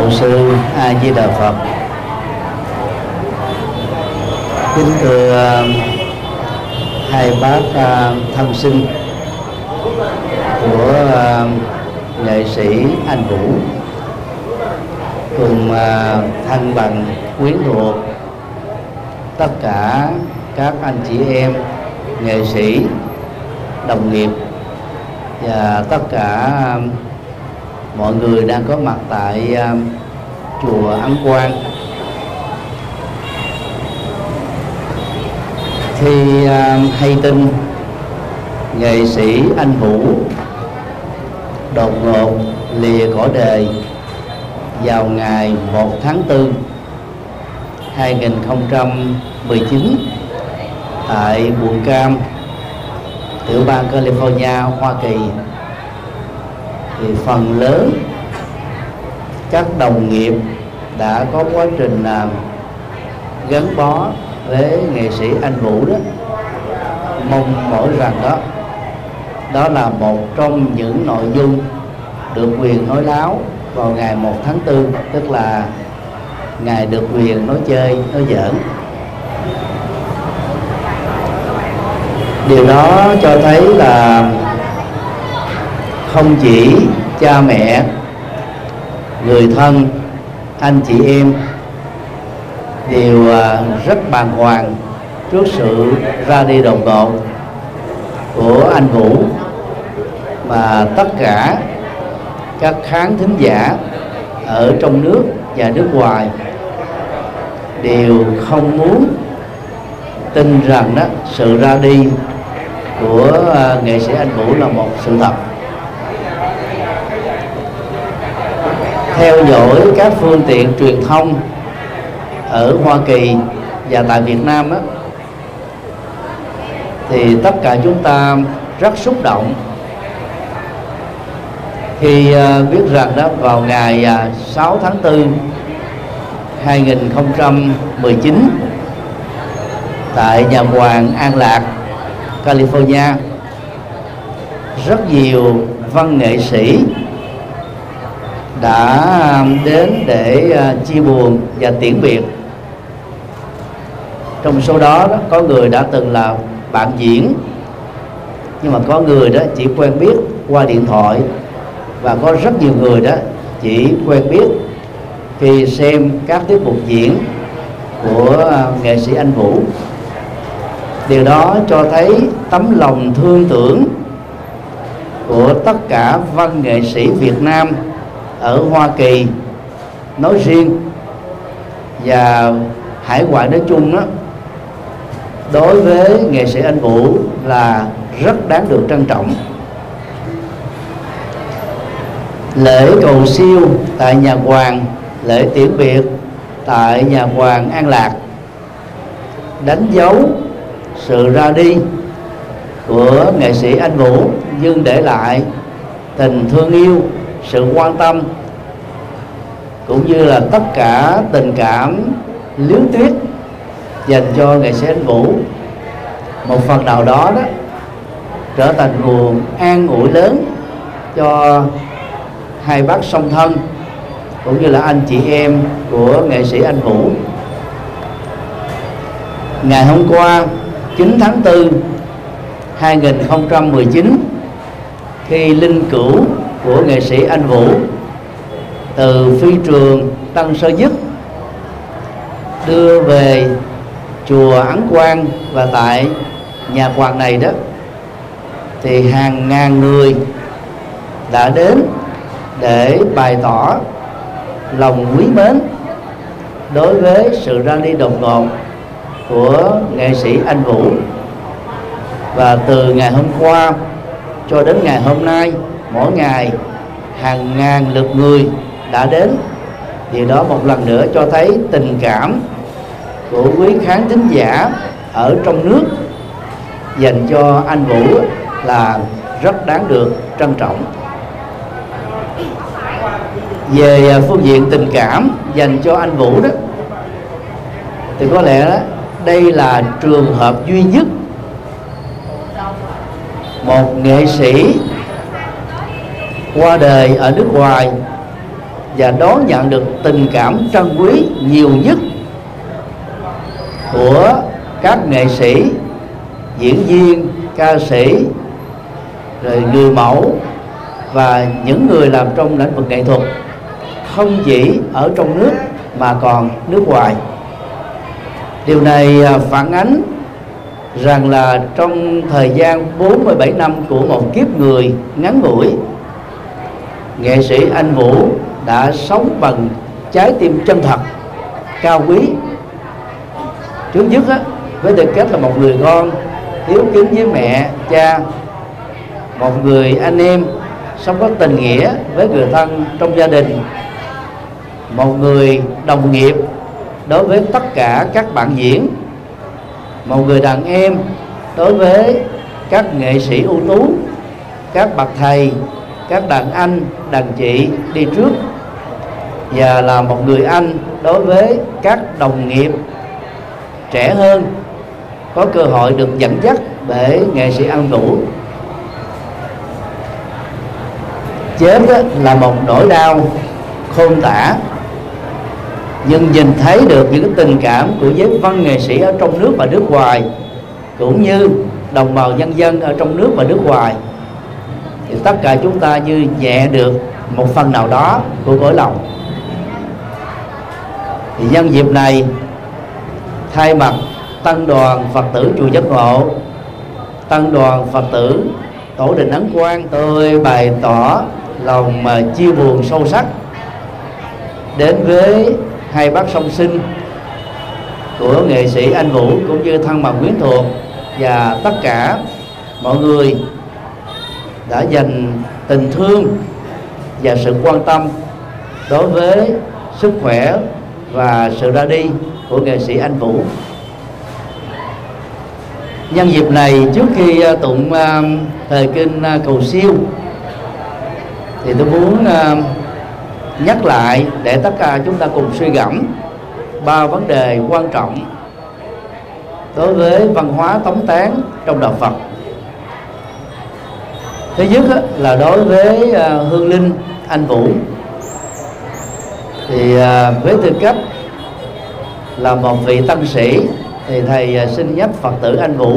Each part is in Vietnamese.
Hậu sư A Di Đà Phật. Kính thưa hai bác thân sinh của nghệ sĩ Anh Vũ cùng thân bằng quyến thuộc, tất cả các anh chị em nghệ sĩ, đồng nghiệp và tất cả mọi người đang có mặt tại chùa Ấn Quang. Khi hay tin nghệ sĩ Anh Vũ đột ngột lìa cõi đời vào ngày 1 tháng 4 2019 tại quận Cam, tiểu bang California, Hoa Kỳ, thì phần lớn các đồng nghiệp đã có quá trình gắn bó với nghệ sĩ Anh Vũ đó mong mỏi rằng đó là một trong những nội dung được quyền nói láo vào ngày 1 tháng 4, tức là ngày được quyền nói chơi, nói giỡn. Điều đó cho thấy là không chỉ cha mẹ, người thân, anh chị em đều rất bàng hoàng trước sự ra đi đột ngột của anh Vũ, mà tất cả các khán thính giả ở trong nước và nước ngoài đều không muốn tin rằng sự ra đi của nghệ sĩ Anh Vũ là một sự thật. Theo dõi các phương tiện truyền thông ở Hoa Kỳ và tại Việt Nam thì tất cả chúng ta rất xúc động khi biết rằng vào ngày 6 tháng 4 2019 tại nhà hoàng An Lạc, California, rất nhiều văn nghệ sĩ đã đến để chia buồn và tiễn biệt. Trong số đó có người đã từng là bạn diễn, nhưng mà có người chỉ quen biết qua điện thoại, và có rất nhiều người chỉ quen biết khi xem các tiết mục diễn của nghệ sĩ Anh Vũ. Điều đó cho thấy tấm lòng thương tưởng của tất cả văn nghệ sĩ Việt Nam ở Hoa Kỳ nói riêng và hải ngoại nói chung đối với nghệ sĩ Anh Vũ là rất đáng được trân trọng. Lễ cầu siêu tại nhà hoàng, lễ tiễn biệt tại nhà hoàng An Lạc đánh dấu sự ra đi của nghệ sĩ Anh Vũ, nhưng để lại tình thương yêu, sự quan tâm cũng như là tất cả tình cảm luyến tiếc dành cho nghệ sĩ Anh Vũ. Một phần nào đó trở thành nguồn an ủi lớn cho hai bác song thân cũng như là anh chị em của nghệ sĩ Anh Vũ. Ngày hôm qua 9 tháng 4 2019, khi linh cữu của nghệ sĩ Anh Vũ từ phi trường Tân Sơn Nhất đưa về chùa Ấn Quang và tại nhà hoàng này thì hàng ngàn người đã đến để bày tỏ lòng quý mến đối với sự ra đi đột ngột của nghệ sĩ Anh Vũ. Và từ ngày hôm qua cho đến ngày hôm nay, mỗi ngày hàng ngàn lượt người đã đến. Điều đó một lần nữa cho thấy tình cảm của quý khán thính giả ở trong nước dành cho Anh Vũ là rất đáng được trân trọng. Về phương diện tình cảm dành cho Anh Vũ thì có lẽ đây là trường hợp duy nhất một nghệ sĩ qua đời ở nước ngoài và đón nhận được tình cảm trân quý nhiều nhất của các nghệ sĩ, diễn viên, ca sĩ, rồi người mẫu và những người làm trong lĩnh vực nghệ thuật, không chỉ ở trong nước mà còn nước ngoài. Điều này phản ánh rằng là trong thời gian 47 năm của một kiếp người ngắn ngủi, nghệ sĩ Anh Vũ đã sống bằng trái tim chân thật, cao quý. Trước nhất với tư cách là một người con hiếu kính với mẹ, cha, một người anh em sống có tình nghĩa với người thân trong gia đình, một người đồng nghiệp đối với tất cả các bạn diễn, một người đàn em đối với các nghệ sĩ ưu tú, các bậc thầy, các đàn anh, đàn chị đi trước, và là một người anh đối với các đồng nghiệp trẻ hơn có cơ hội được dẫn dắt bởi nghệ sĩ Anh Vũ. Chết là một nỗi đau khôn tả, nhưng nhìn thấy được những cái tình cảm của giới văn nghệ sĩ ở trong nước và nước ngoài, cũng như đồng bào nhân dân ở trong nước và nước ngoài, thì tất cả chúng ta như nhẹ được một phần nào đó của cõi lòng. Thì nhân dịp này, thay mặt tăng đoàn Phật tử chùa Giác Ngộ, tăng đoàn Phật tử Tổ đình Ấn Quang, tôi bày tỏ lòng chia buồn sâu sắc đến với hai bác song sinh của nghệ sĩ Anh Vũ cũng như thân bằng quyến thuộc, và tất cả mọi người đã dành tình thương và sự quan tâm đối với sức khỏe và sự ra đi của nghệ sĩ Anh Vũ. Nhân dịp này, trước khi tụng thời kinh cầu siêu, thì tôi muốn nhắc lại để tất cả chúng ta cùng suy gẫm ba vấn đề quan trọng đối với văn hóa tống tán trong đạo Phật. Thứ nhất là đối với hương linh Anh Vũ, thì với tư cách là một vị tăng sĩ, thì thầy xin nhắc Phật tử Anh Vũ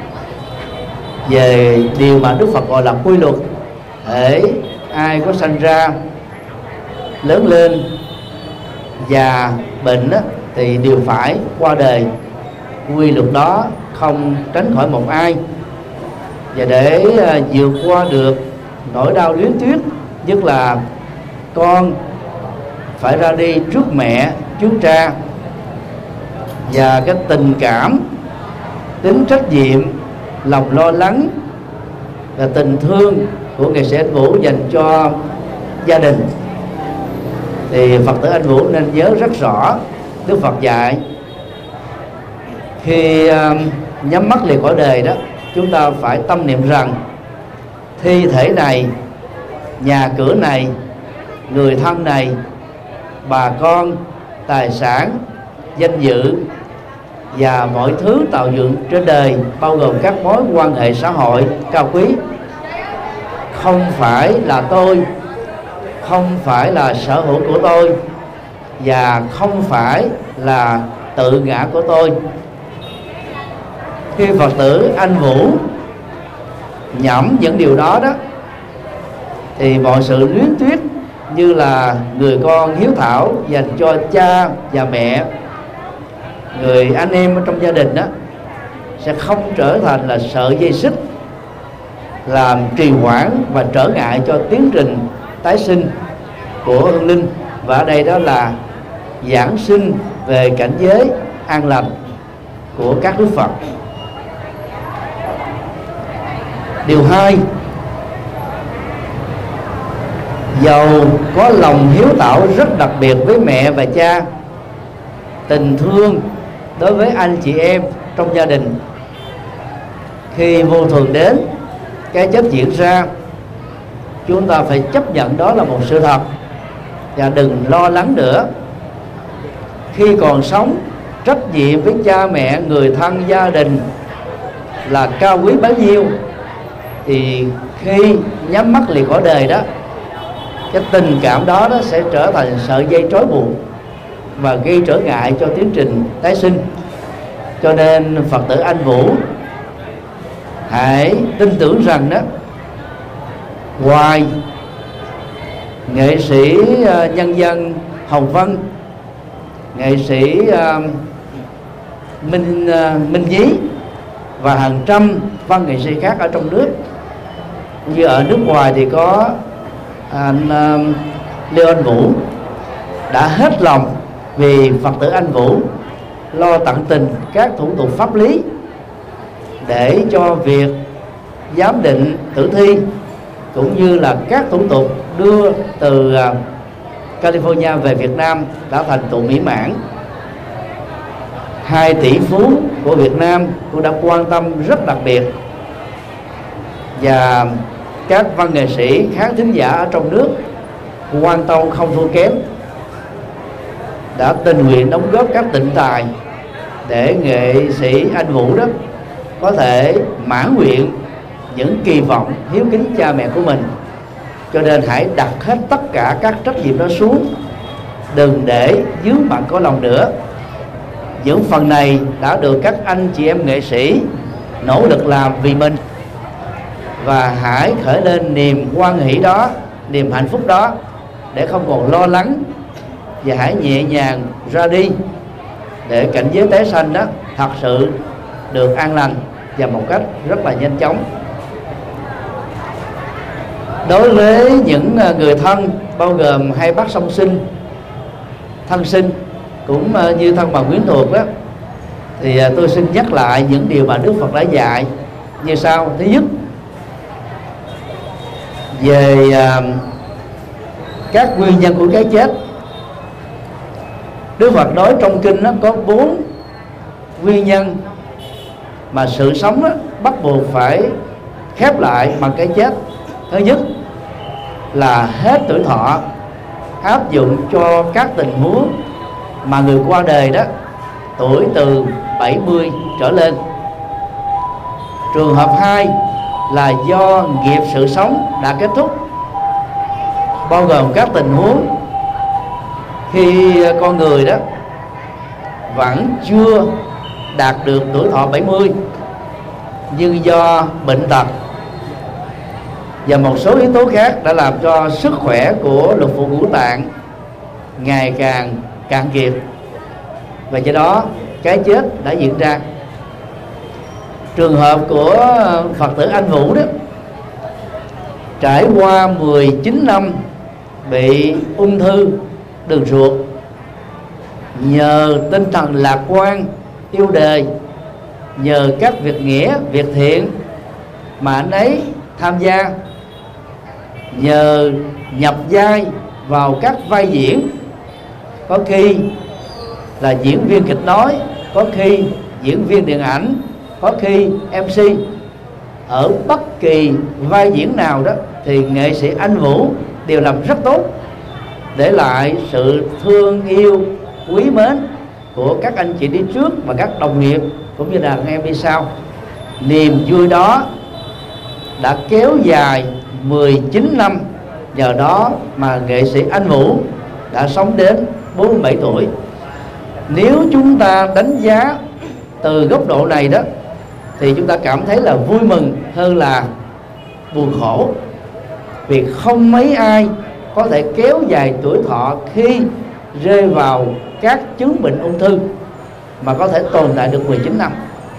về điều mà Đức Phật gọi là quy luật. Hễ ai có sanh ra, lớn lên, già, bệnh thì đều phải qua đời. Quy luật đó không tránh khỏi một ai. Và để vượt qua được nỗi đau luyến tiếc, nhất là con phải ra đi trước mẹ, trước cha, và cái tình cảm, tính trách nhiệm, lòng lo lắng và tình thương của nghệ sĩ Anh Vũ dành cho gia đình, thì Phật tử Anh Vũ nên nhớ rất rõ Đức Phật dạy khi nhắm mắt lìa cõi đời đó, chúng ta phải tâm niệm rằng thi thể này, nhà cửa này, người thân này, bà con, tài sản, danh dự và mọi thứ tạo dựng trên đời, bao gồm các mối quan hệ xã hội cao quý, không phải là tôi, không phải là sở hữu của tôi, và không phải là tự ngã của tôi. Khi Phật tử Anh Vũ nhẩm những điều đó đó, thì mọi sự luyến tiếc như là người con hiếu thảo dành cho cha và mẹ, người anh em ở trong gia đình đó, sẽ không trở thành là sợi dây xích làm trì hoãn và trở ngại cho tiến trình tái sinh của hương linh. Và ở đây đó là giảng sinh về cảnh giới an lành của các đức Phật. Điều hai, dầu có lòng hiếu thảo rất đặc biệt với mẹ và cha, tình thương đối với anh chị em trong gia đình, khi vô thường đến, cái chết diễn ra, chúng ta phải chấp nhận đó là một sự thật và đừng lo lắng nữa. Khi còn sống, trách nhiệm với cha mẹ, người thân, gia đình là cao quý bấy nhiêu, thì khi nhắm mắt lìa cõi đời đó, cái tình cảm đó sẽ trở thành sợi dây trói buộc và gây trở ngại cho tiến trình tái sinh. Cho nên Phật tử Anh Vũ hãy tin tưởng rằng đó, ngoài nghệ sĩ nhân dân Hồng Vân, nghệ sĩ Minh Nhí và hàng trăm văn nghệ sĩ khác ở trong nước, như ở nước ngoài thì có anh Lê Anh Vũ đã hết lòng vì Phật tử Anh Vũ, lo tận tình các thủ tục pháp lý để cho việc giám định tử thi cũng như là các thủ tục đưa từ California về Việt Nam đã thành tựu mỹ mãn. 2 tỷ phú của Việt Nam cũng đã quan tâm rất đặc biệt, và các văn nghệ sĩ khán thính giả ở trong nước quan tâm không thua kém, đã tình nguyện đóng góp các tịnh tài để nghệ sĩ Anh Vũ đó có thể mãn nguyện những kỳ vọng hiếu kính cha mẹ của mình. Cho nên hãy đặt hết tất cả các trách nhiệm đó xuống, đừng để dướng bận có lòng nữa. Những phần này đã được các anh chị em nghệ sĩ nỗ lực làm vì mình, và hãy khởi lên niềm hoan hỷ đó, niềm hạnh phúc đó, để không còn lo lắng, và hãy nhẹ nhàng ra đi để cảnh giới tái sanh đó thật sự được an lành và một cách rất là nhanh chóng. Đối với những người thân bao gồm 2 bác song sinh, thân sinh cũng như thân bằng quyến thuộc đó, thì tôi xin nhắc lại những điều mà Đức Phật đã dạy như sau. Thứ nhất, về các nguyên nhân của cái chết, Đức Phật nói trong kinh nó có 4 nguyên nhân mà sự sống đó bắt buộc phải khép lại bằng cái chết. Thứ nhất là hết tuổi thọ, áp dụng cho các tình huống mà người qua đời đó tuổi từ 70 trở lên. Trường hợp 2 là do nghiệp sự sống đã kết thúc, bao gồm các tình huống khi con người đó vẫn chưa đạt được tuổi thọ 70, nhưng do bệnh tật và một số yếu tố khác đã làm cho sức khỏe của lục phủ ngũ tạng ngày càng cạn kiệt, và do đó cái chết đã diễn ra. Trường hợp của Phật tử Anh Vũ đó, trải qua 19 năm bị ung thư đường ruột, nhờ tinh thần lạc quan, yêu đời, nhờ các việc nghĩa, việc thiện mà anh ấy tham gia, nhờ nhập vai vào các vai diễn, có khi là diễn viên kịch nói, có khi diễn viên điện ảnh, có khi MC, ở bất kỳ vai diễn nào đó thì nghệ sĩ Anh Vũ đều làm rất tốt, để lại sự thương yêu, quý mến của các anh chị đi trước và các đồng nghiệp cũng như là em đi sau. Niềm vui đó đã kéo dài 19 năm, nhờ đó mà nghệ sĩ Anh Vũ đã sống đến 47 tuổi. Nếu chúng ta đánh giá từ góc độ này đó, thì chúng ta cảm thấy là vui mừng hơn là buồn khổ, vì không mấy ai có thể kéo dài tuổi thọ khi rơi vào các chứng bệnh ung thư mà có thể tồn tại được 19 năm.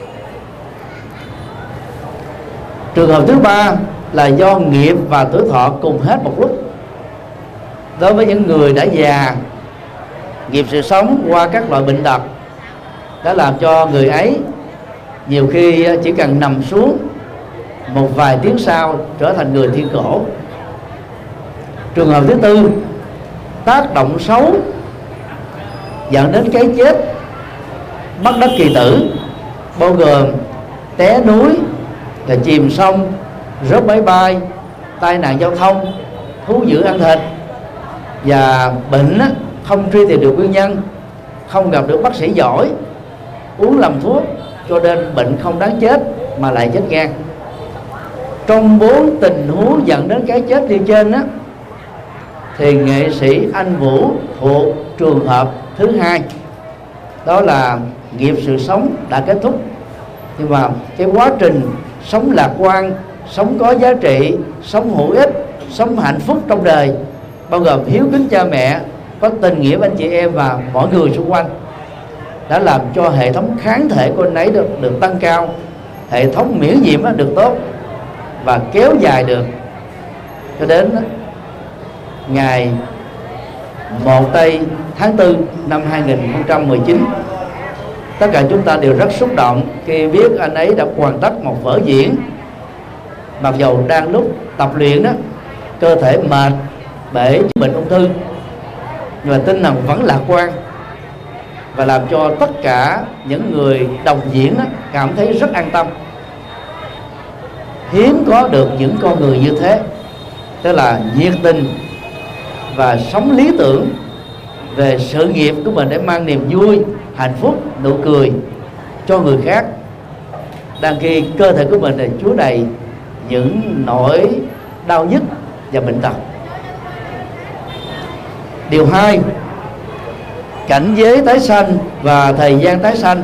Trường hợp thứ 3 là do nghiệp và tuổi thọ cùng hết một lúc. Đối với những người đã già, nghiệp sự sống qua các loại bệnh tật đã làm cho người ấy nhiều khi chỉ cần nằm xuống một vài tiếng sau trở thành người thiên cổ. Trường hợp thứ 4, tác động xấu dẫn đến cái chết bất đắc kỳ tử, bao gồm té núi, là chìm sông, rớt máy bay, tai nạn giao thông, thú dữ ăn thịt, và bệnh không truy tìm được nguyên nhân, không gặp được bác sĩ giỏi, uống lầm thuốc, cho nên bệnh không đáng chết mà lại chết ngang. Trong 4 tình huống dẫn đến cái chết như trên đó, thì nghệ sĩ Anh Vũ thuộc trường hợp thứ hai, đó là nghiệp sự sống đã kết thúc, nhưng mà cái quá trình sống lạc quan, sống có giá trị, sống hữu ích, sống hạnh phúc trong đời, bao gồm hiếu kính cha mẹ, có tình nghĩa với anh chị em và mọi người xung quanh, đã làm cho hệ thống kháng thể của anh ấy được tăng cao, hệ thống miễn nhiễm được tốt và kéo dài được cho đến ngày 1 tây tháng 4 năm 2019. Tất cả chúng ta đều rất xúc động khi biết anh ấy đã hoàn tất một vở diễn, mặc dầu đang lúc tập luyện đó, cơ thể mệt bởi bệnh ung thư, nhưng mà tinh thần vẫn lạc quan, và làm cho tất cả những người đồng diễn cảm thấy rất an tâm. Hiếm có được những con người như thế, tức là nhiệt tình và sống lý tưởng về sự nghiệp của mình để mang niềm vui, hạnh phúc, nụ cười cho người khác, đang khi cơ thể của mình là chứa đầy những nỗi đau nhức và bệnh tật. Điều 2, cảnh giới tái sanh và thời gian tái sanh.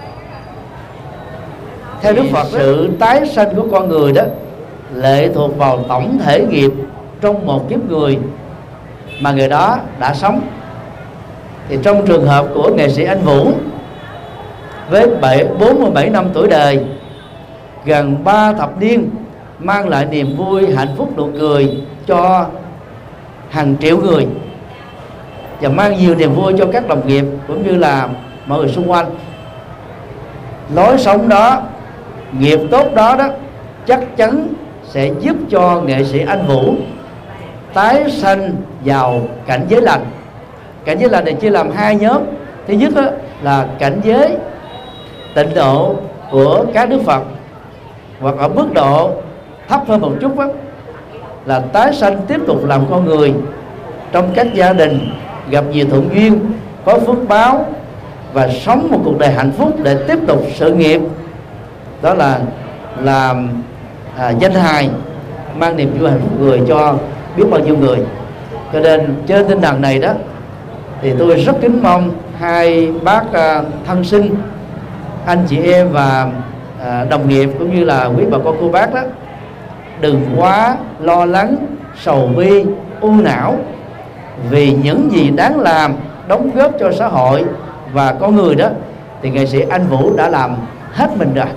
Theo Đức Phật, sự tái sanh của con người đó lệ thuộc vào tổng thể nghiệp trong một kiếp người mà người đó đã sống. Thì trong trường hợp của nghệ sĩ Anh Vũ, với 47 năm tuổi đời, gần 3 thập niên mang lại niềm vui, hạnh phúc, nụ cười cho hàng triệu người, và mang nhiều niềm vui cho các đồng nghiệp cũng như là mọi người xung quanh. Lối sống đó, nghiệp tốt đó chắc chắn sẽ giúp cho nghệ sĩ Anh Vũ tái sanh vào cảnh giới lành. Cảnh giới lành này chia làm hai nhóm. Thứ nhất là cảnh giới tịnh độ của các Đức Phật, hoặc ở mức độ thấp hơn một chút là tái sanh tiếp tục làm con người trong các gia đình gặp nhiều thuận duyên, có phước báo và sống một cuộc đời hạnh phúc để tiếp tục sự nghiệp, đó là làm danh hài, mang niềm vui hạnh phúc người cho biết bao nhiêu người. Cho nên trên tinh thần này đó thì tôi rất kính mong hai bác thân sinh, anh chị em và đồng nghiệp cũng như là quý bà con cô bác đó, đừng quá lo lắng, sầu bi, u não vì những gì đáng làm, đóng góp cho xã hội và con người đó, thì nghệ sĩ Anh Vũ đã làm hết mình rồi.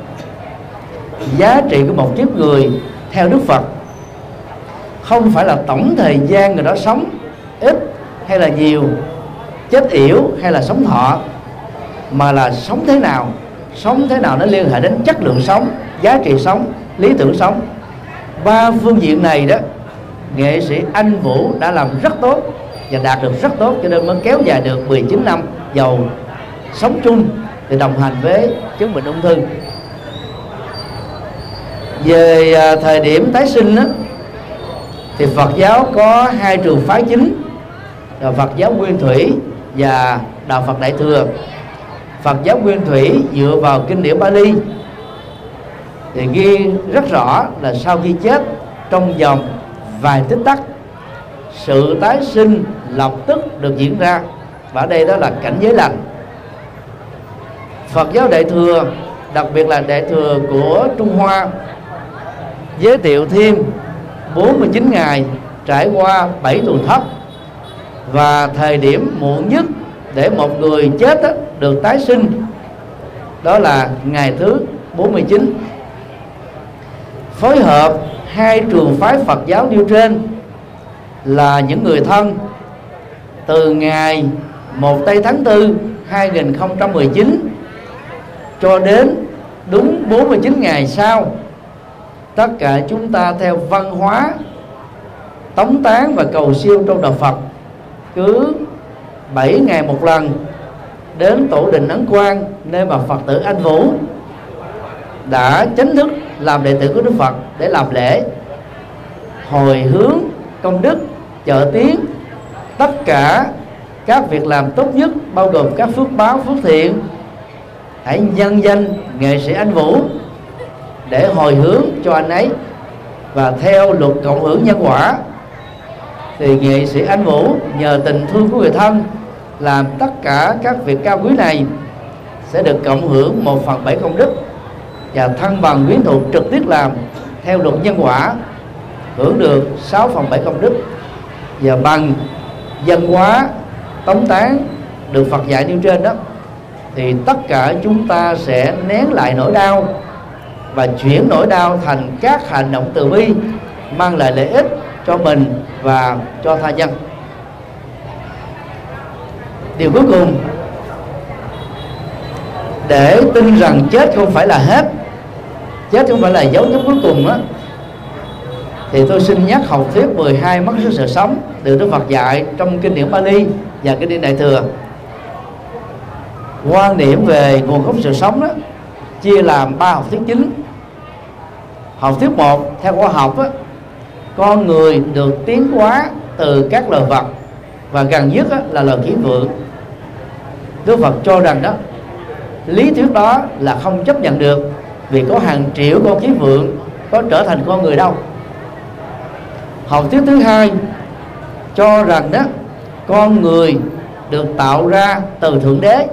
Giá trị của một kiếp người theo Đức Phật không phải là tổng thời gian người đó sống ít hay là nhiều, chết yểu hay là sống thọ, mà là sống thế nào. Sống thế nào nó liên hệ đến chất lượng sống, giá trị sống, lý tưởng sống. Ba phương diện này đó, nghệ sĩ Anh Vũ đã làm rất tốt và đạt được rất tốt, cho nên mới kéo dài được 19 năm giàu sống chung để đồng hành với chứng bệnh ung thư. Về thời điểm tái sinh đó, thì Phật giáo có hai trường phái chính là Phật giáo Nguyên Thủy và Đạo Phật Đại Thừa. Phật giáo Nguyên Thủy dựa vào kinh điển Bali thì ghi rất rõ là sau khi chết trong vòng vài tích tắc, sự tái sinh lập tức được diễn ra, và ở đây đó là cảnh giới lành. Phật giáo Đại Thừa, đặc biệt là Đại Thừa của Trung Hoa, giới thiệu thêm 49 ngày trải qua 7 tuần thất, và thời điểm muộn nhất để một người chết được tái sinh đó là ngày thứ 49. Phối hợp hai trường phái Phật giáo nêu trên là những người thân, từ ngày 1 tây tháng 4 2019 cho đến đúng 49 ngày sau, tất cả chúng ta theo văn hóa tống tán và cầu siêu trong đạo Phật, cứ 7 ngày một lần đến tổ đình Ấn Quang, nơi mà Phật tử Anh Vũ đã chính thức làm đệ tử của Đức Phật, để làm lễ hồi hướng công đức, trợ tiến tất cả các việc làm tốt nhất, bao gồm các phước báo, phước thiện. Hãy nhân danh nghệ sĩ Anh Vũ để hồi hướng cho anh ấy, và theo luật cộng hưởng nhân quả, thì nghệ sĩ Anh Vũ nhờ tình thương của người thân làm tất cả các việc cao quý này sẽ được cộng hưởng 1/7 công đức, và thân bằng quyến thuộc trực tiếp làm theo luật nhân quả hưởng được 6/7 công đức, và bằng dân hóa tống tán được Phật dạy nêu trên đó, thì tất cả chúng ta sẽ nén lại nỗi đau và chuyển nỗi đau thành các hành động từ bi mang lại lợi ích cho mình và cho tha nhân. Điều cuối cùng, để tin rằng chết không phải là hết, chết không phải là dấu chấm cuối cùng á, thì tôi xin nhắc học thuyết 12 mắt xích sự sống được Đức Phật dạy trong kinh điển Pali và kinh điển Đại thừa. Quan điểm về nguồn gốc sự sống đó chia làm 3 học thuyết chính. Học thuyết 1, theo khoa học đó, con người được tiến hóa từ các loài vật, và gần nhất đó là loài khỉ vượn. Đức Phật cho rằng đó, lý thuyết đó là không chấp nhận được, vì có hàng triệu con khỉ vượn có trở thành con người đâu. Học thuyết thứ 2 cho rằng đó, con người được tạo ra từ Thượng Đế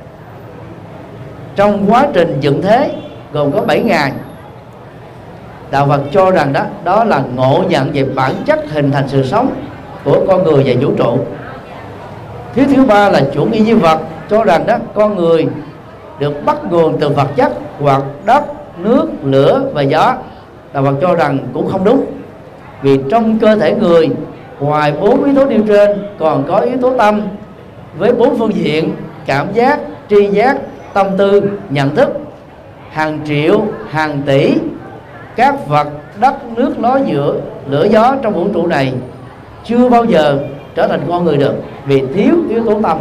trong quá trình dựng thế gồm có 7 ngày. Đạo Phật cho rằng đó là ngộ nhận về bản chất hình thành sự sống của con người và vũ trụ. Thuyết thứ 3 là chủ nghĩa duy vật, cho rằng đó con người được bắt nguồn từ vật chất hoặc đất, nước, lửa và gió. Đạo Phật cho rằng cũng không đúng, vì trong cơ thể người ngoài 4 yếu tố nêu trên còn có yếu tố tâm với 4 phương diện: cảm giác, tri giác, tâm tư, nhận thức. Hàng triệu, hàng tỷ các vật đất, nước, lửa, gió trong vũ trụ này chưa bao giờ trở thành con người được, vì thiếu yếu tố tâm.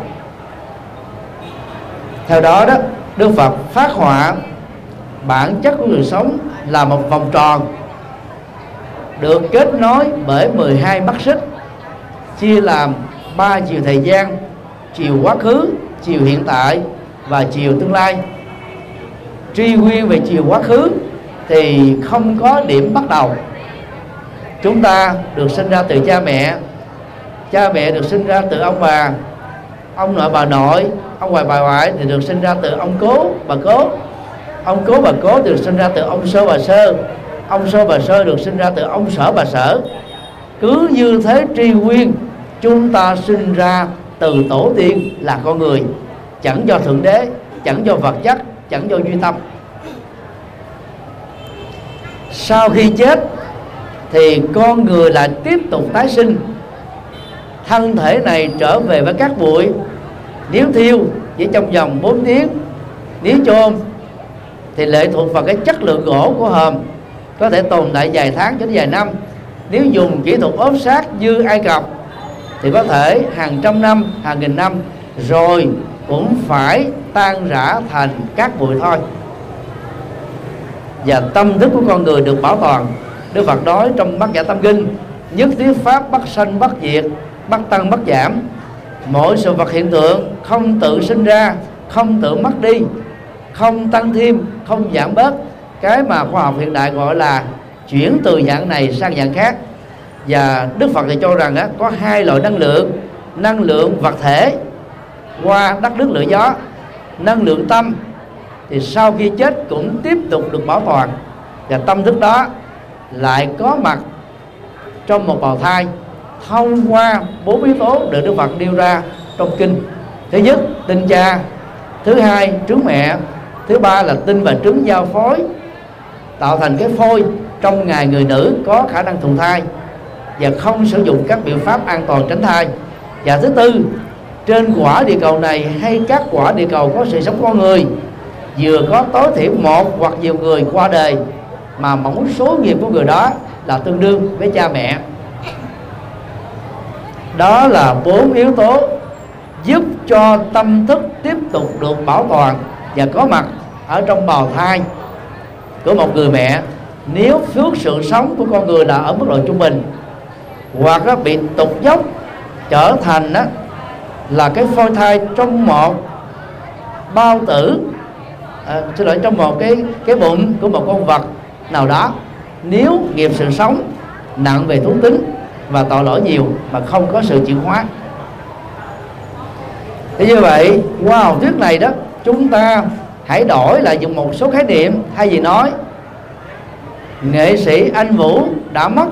Theo đó, Đức Phật phát họa bản chất của người sống là một vòng tròn được kết nối bởi 12 mắt xích, chia làm 3 chiều thời gian: chiều quá khứ, chiều hiện tại và chiều tương lai. Truy nguyên về chiều quá khứ thì không có điểm bắt đầu. Chúng ta được sinh ra từ cha mẹ được sinh ra từ ông bà nội bà nội, ông ngoại bà ngoại thì được sinh ra từ ông cố bà cố, ông cố bà cố được sinh ra từ ông sơ bà sơ, ông sơ bà sơ được sinh ra từ ông sở bà sở. Cứ như thế truy nguyên, chúng ta sinh ra từ tổ tiên là con người, chẳng do Thượng Đế, chẳng do vật chất, chẳng do duy tâm. Sau khi chết thì con người lại tiếp tục tái sinh. Thân thể này trở về với cát bụi, nếu thiêu chỉ trong vòng 4 tiếng, nếu chôn thì lệ thuộc vào cái chất lượng gỗ của hòm, có thể tồn tại vài tháng đến vài năm. Nếu dùng kỹ thuật ốp sát như Ai Cập thì có thể hàng trăm năm, hàng nghìn năm rồi cũng phải tan rã thành cát bụi thôi. Và tâm thức của con người được bảo toàn. Đức Phật nói trong Bát Nhã Tâm Kinh: nhất thiết pháp bất sanh bất diệt, bất tăng bất giảm. Mỗi sự vật hiện tượng không tự sinh ra, không tự mất đi, không tăng thêm, không giảm bớt. Cái mà khoa học hiện đại gọi là chuyển từ dạng này sang dạng khác. Và Đức Phật thì cho rằng có 2 loại năng lượng vật thể qua đất, nước, lửa, gió. Năng lượng tâm thì sau khi chết cũng tiếp tục được bảo toàn, và tâm thức đó lại có mặt trong một bào thai thông qua 4 yếu tố được Đức Phật nêu ra trong kinh. Thứ nhất, tinh cha; thứ hai, trứng mẹ; thứ ba là tinh và trứng giao phối tạo thành cái phôi trong ngày người nữ có khả năng thụ thai và không sử dụng các biện pháp an toàn tránh thai. Và thứ tư, trên quả địa cầu này hay các quả địa cầu có sự sống con người, vừa có tối thiểu một hoặc nhiều người qua đời, mà mẫu số nghiệp của người đó là tương đương với cha mẹ. Đó là 4 yếu tố giúp cho tâm thức tiếp tục được bảo toàn và có mặt ở trong bào thai của một người mẹ. Nếu phước sự sống của con người là ở mức độ trung bình, hoặc bị tụt dốc trở thành là cái phôi thai trong một bao tử, trong một cái bụng của một con vật nào đó. Nếu nghiệp sự sống nặng về thú tính và tội lỗi nhiều mà không có sự chuyển hóa. Thế như vậy qua học thuyết này đó, chúng ta hãy đổi lại dùng một số khái niệm. Thay vì nói nghệ sĩ Anh Vũ đã mất,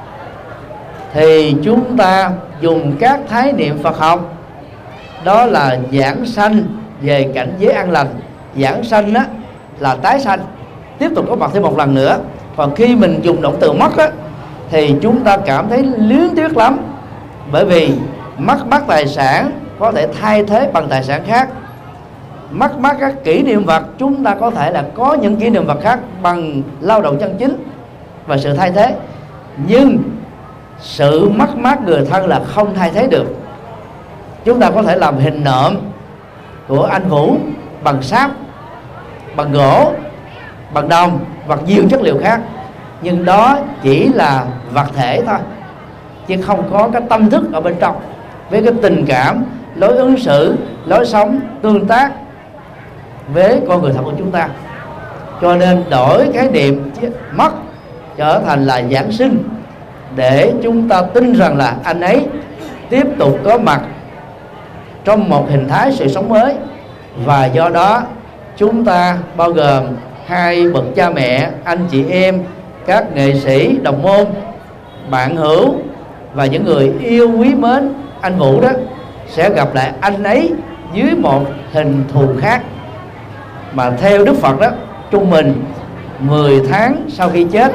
thì chúng ta dùng các khái niệm Phật học, đó là giảng sanh về cảnh giới an lành. Giảng sanh đó là tái sanh, tiếp tục có mặt thêm một lần nữa. Còn khi mình dùng động từ mất á, thì chúng ta cảm thấy luyến tiếc lắm, bởi vì mất tài sản có thể thay thế bằng tài sản khác. Mất các kỷ niệm vật, chúng ta có thể là có những kỷ niệm vật khác bằng lao động chân chính và sự thay thế. Nhưng sự mất mát người thân là không thay thế được. Chúng ta có thể làm hình nộm của anh Vũ bằng sáp, bằng gỗ, bằng đồng và nhiều chất liệu khác, nhưng đó chỉ là vật thể thôi, chứ không có cái tâm thức ở bên trong, với cái tình cảm, lối ứng xử, lối sống, tương tác với con người thật của chúng ta. Cho nên đổi cái niệm mất trở thành là giảng sinh, để chúng ta tin rằng là anh ấy tiếp tục có mặt trong một hình thái sự sống mới. Và do đó chúng ta bao gồm hai bậc cha mẹ, anh chị em, các nghệ sĩ, đồng môn, bạn hữu và những người yêu quý mến anh Vũ đó, sẽ gặp lại anh ấy dưới một hình thù khác. Mà theo Đức Phật đó, trung bình 10 tháng sau khi chết,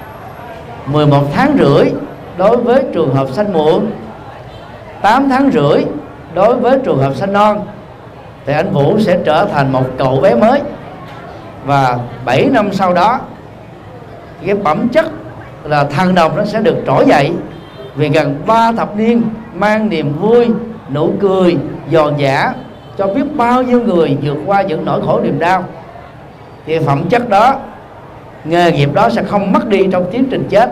11 tháng rưỡi đối với trường hợp sanh muộn, 8 tháng rưỡi đối với trường hợp sanh non, thì anh Vũ sẽ trở thành một cậu bé mới. Và 7 năm sau đó, cái phẩm chất là thần đồng nó sẽ được trỗi dậy, vì gần 3 thập niên mang niềm vui, nụ cười, giòn giã cho biết bao nhiêu người vượt qua những nỗi khổ niềm đau. Thì phẩm chất đó, nghề nghiệp đó sẽ không mất đi trong tiến trình chết,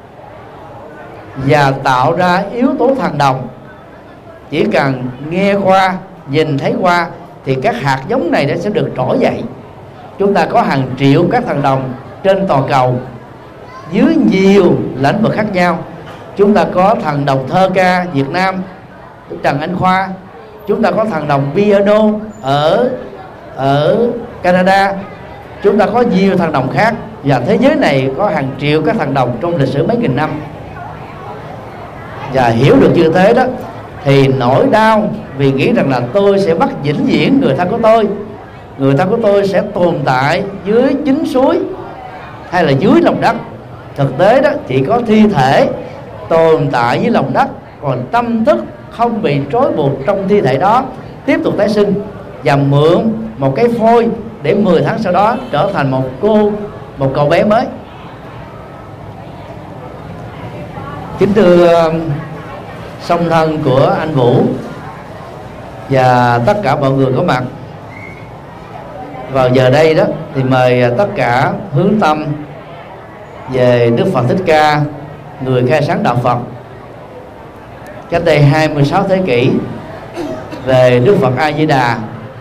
và tạo ra yếu tố thần đồng. Chỉ cần nghe qua, nhìn thấy qua, thì các hạt giống này nó sẽ được trỗi dậy. Chúng ta có hàng triệu các thần đồng trên toàn cầu dưới nhiều lĩnh vực khác nhau. Chúng ta có thần đồng thơ ca Việt Nam, Trần Anh Khoa. Chúng ta có thần đồng piano ở Canada. Chúng ta có nhiều thần đồng khác, và thế giới này có hàng triệu các thần đồng trong lịch sử mấy nghìn năm. Và hiểu được như thế đó, thì nỗi đau vì nghĩ rằng là tôi sẽ bắt vĩnh viễn người thân của tôi, người thân của tôi sẽ tồn tại dưới chính suối hay là dưới lòng đất. Thực tế đó, chỉ có thi thể tồn tại dưới lòng đất, còn tâm thức không bị trói buộc trong thi thể đó, tiếp tục tái sinh và mượn một cái phôi để 10 tháng sau đó trở thành một cậu bé mới. Kính thưa song thân của anh Vũ và tất cả mọi người có mặt vào giờ đây đó, thì mời tất cả hướng tâm về Đức Phật Thích Ca, người khai sáng đạo Phật cách đây 26 thế kỷ, về Đức Phật A Di Đà,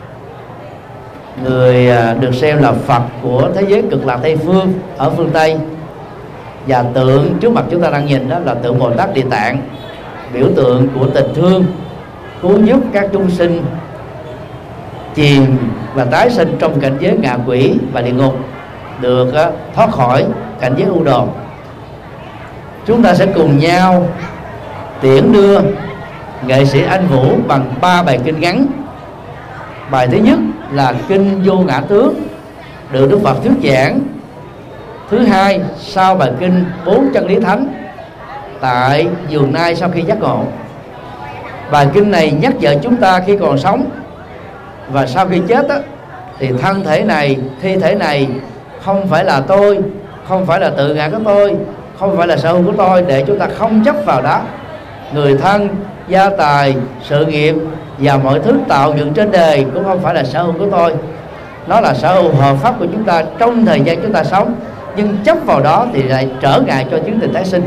người được xem là Phật của thế giới cực lạc Tây phương ở phương Tây. Và tượng trước mặt chúng ta đang nhìn đó là tượng Bồ Tát Địa Tạng, biểu tượng của tình thương, cứu giúp các chúng sinh chìm và tái sinh trong cảnh giới ngạ quỷ và địa ngục, được thoát khỏi cảnh giới u đồn. Chúng ta sẽ cùng nhau tiễn đưa nghệ sĩ Anh Vũ bằng 3 bài kinh ngắn. Bài thứ nhất là kinh Vô Ngã Tướng, được Đức Phật thuyết giảng. Thứ hai, sau bài kinh 4 chân lý thánh tại vườn Nai sau khi giác ngộ. Bài kinh này nhắc nhở chúng ta khi còn sống và sau khi chết đó, thì thân thể này, thi thể này không phải là tôi, không phải là tự ngã của tôi, không phải là sở hữu của tôi, để chúng ta không chấp vào đó. Người thân, gia tài, sự nghiệp và mọi thứ tạo dựng trên đời cũng không phải là sở hữu của tôi. Nó là sở hữu hợp pháp của chúng ta trong thời gian chúng ta sống, nhưng chấp vào đó thì lại trở ngại cho tiến trình tái sinh.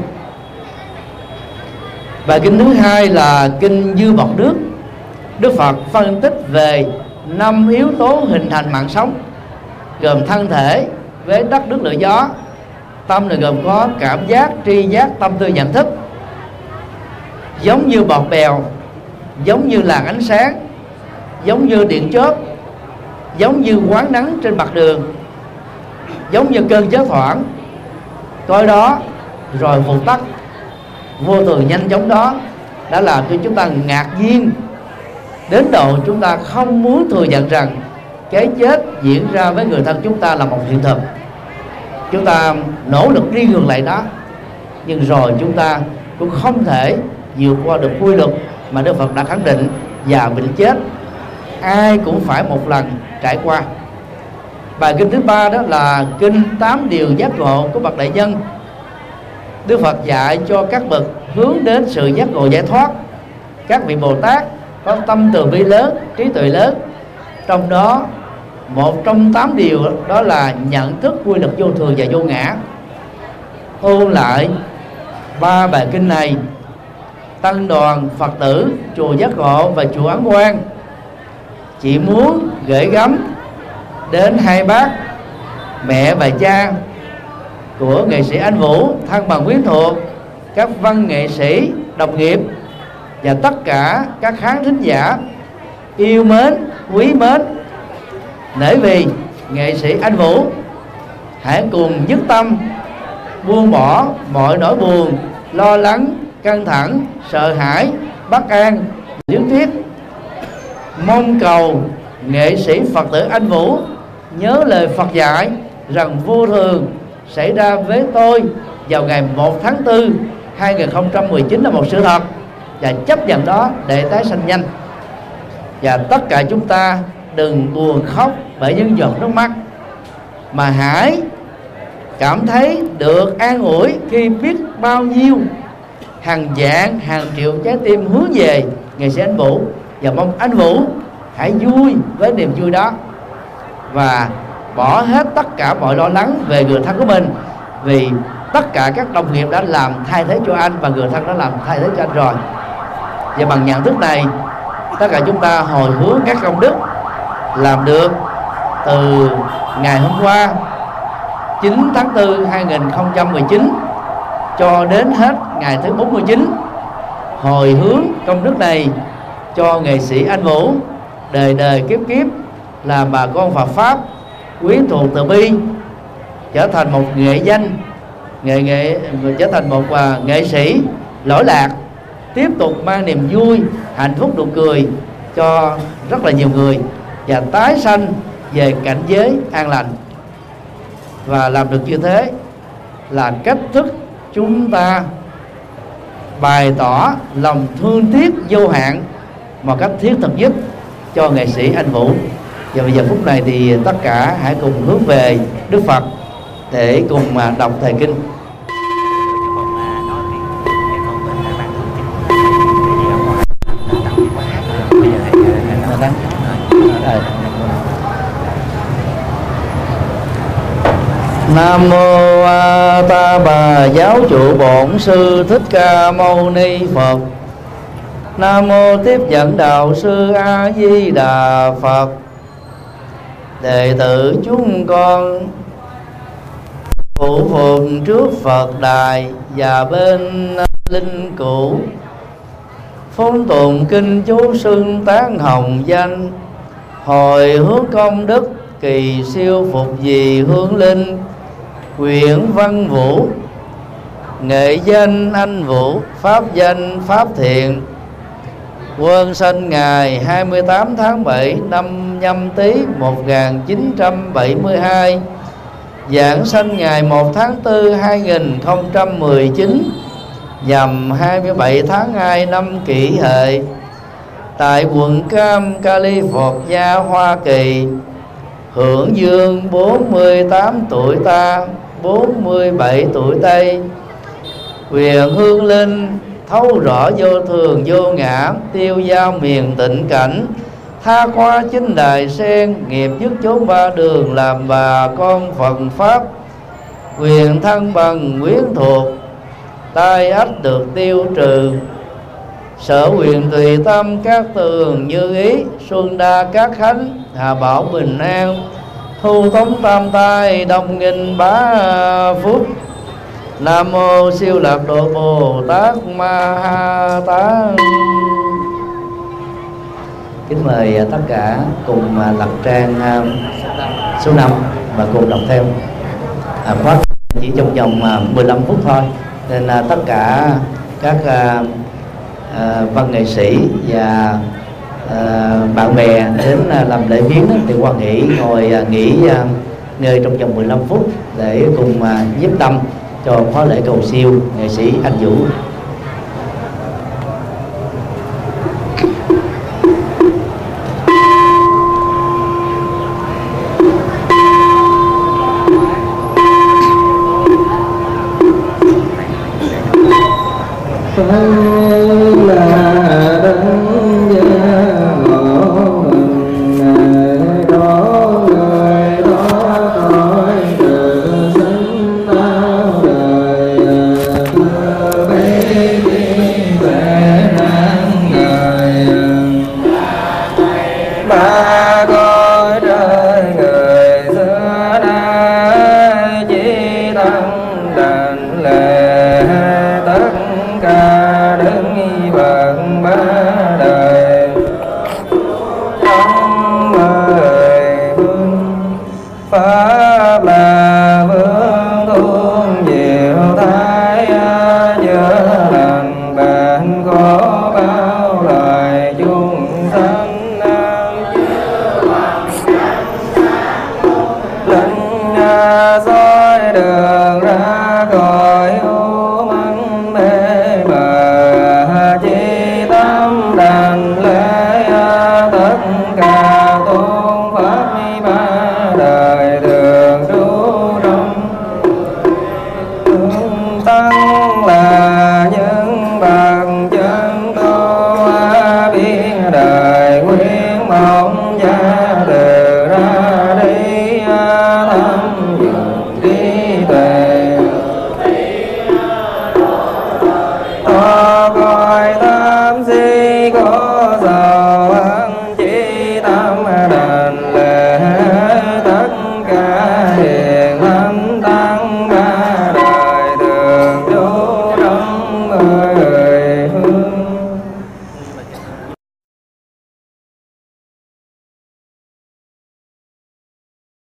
Bài kinh thứ hai là kinh Dư Bọt Nước. Đức Phật phân tích về 5 yếu tố hình thành mạng sống, gồm thân thể với đất nước lửa gió, tâm là gồm có cảm giác, tri giác, tâm tư, nhận thức, giống như bọt bèo, giống như làn ánh sáng, giống như điện chớp, giống như quán nắng trên mặt đường, giống như cơn gió thoảng, coi đó rồi vụt tắt. Vô thường nhanh chóng đó đã làm cho chúng ta ngạc nhiên đến độ chúng ta không muốn thừa nhận rằng cái chết diễn ra với người thân chúng ta là một hiện thực. Chúng ta nỗ lực đi ngược lại đó, nhưng rồi chúng ta cũng không thể vượt qua được quy luật mà Đức Phật đã khẳng định: già bệnh chết ai cũng phải một lần trải qua. Bài kinh thứ 3 đó là kinh 8 điều giác ngộ của bậc đại nhân. Đức Phật dạy cho các bậc hướng đến sự giác ngộ giải thoát, các vị Bồ Tát có tâm từ bi lớn, trí tuệ lớn. Trong đó một trong 8 điều đó là nhận thức quy luật vô thường và vô ngã. Ôn lại 3 bài kinh này, tăng đoàn Phật tử chùa Giác Ngộ và chùa Ấn Quang chỉ muốn gửi gắm đến hai bác mẹ và cha của nghệ sĩ Anh Vũ, thân bằng quyến thuộc, các văn nghệ sĩ đồng nghiệp và tất cả các khán thính giả yêu mến, quý mến, nể vì nghệ sĩ Anh Vũ. Hãy cùng nhất tâm buông bỏ mọi nỗi buồn, lo lắng, căng thẳng, sợ hãi, bất an, luyến tiếc, mong cầu nghệ sĩ Phật tử Anh Vũ nhớ lời Phật dạy rằng vô thường xảy ra với tôi vào ngày 1 tháng 4 2019 là một sự thật, và chấp nhận đó để tái sanh nhanh. Và tất cả chúng ta đừng buồn khóc bởi những giọt nước mắt, mà hãy cảm thấy được an ủi khi biết bao nhiêu hàng vạn hàng triệu trái tim hướng về nghệ sĩ Anh Vũ, và mong Anh Vũ hãy vui với niềm vui đó và bỏ hết tất cả mọi lo lắng về người thân của mình, vì tất cả các đồng nghiệp đã làm thay thế cho anh và người thân đã làm thay thế cho anh rồi. Và bằng nhận thức này, tất cả chúng ta hồi hướng các công đức làm được từ ngày hôm qua 9 tháng 4 2019 cho đến hết ngày thứ 49, hồi hướng công đức này cho nghệ sĩ Anh Vũ đời đời kiếp kiếp là bà con Phật pháp quyến thuộc từ bi, trở thành một nghệ danh, trở thành một nghệ sĩ lỗi lạc, tiếp tục mang niềm vui, hạnh phúc, nụ cười cho rất là nhiều người, và tái sanh về cảnh giới an lành. Và làm được như thế là cách thức chúng ta bày tỏ lòng thương tiếc vô hạn một cách thiết thực nhất cho nghệ sĩ Anh Vũ. Và bây giờ phút này thì tất cả hãy cùng hướng về Đức Phật để cùng đọc thời kinh. Nam mô A Ta Bà Giáo Chủ Bổn Sư Thích Ca Mâu Ni Phật. Nam mô Tiếp Dẫn Đạo Sư A Di Đà Phật. Đệ tử chúng con phụ phục trước Phật đài và bên linh cữu, phóng tụng kinh chú xưng tán hồng danh, hồi hướng công đức kỳ siêu phục vì hương linh, quyển văn vũ, nghệ danh Anh Vũ, pháp danh Pháp Thiện. Quân sinh ngày 28 tháng 7 năm Nhâm Tý 1972, giảng sanh ngày 1 tháng 4 2019, nhằm 27 tháng 2 năm Kỷ Hợi, tại quận Cam, California, Hoa Kỳ, hưởng dương 48 tuổi ta, 47 tuổi Tây. Quyền hương linh thấu rõ vô thường vô ngã, tiêu giao miền tịnh cảnh, tha qua chính đài sen, nghiệp dứt chốn ba đường, làm bà con Phật pháp. Quyền thân bằng quyến thuộc, tai ách được tiêu trừ, sở quyền tùy tâm các tường như ý, xuân đa các khánh, hà bảo bình an, thu tống tam tai, đông nghinh bá phúc. Nam mô Siêu Lạc Độ Bồ Tát Ma Ha Tát. Kính mời tất cả cùng lật trang số 5 và cùng đọc theo. Khóa chỉ trong vòng 15 phút thôi, nên tất cả các văn nghệ sĩ và bạn bè đến làm lễ viếng thì quan hỷ ngồi nghỉ ngơi trong vòng 15 phút để cùng nhiếp tâm cho khóa lễ cầu siêu nghệ sĩ Anh Vũ. Ca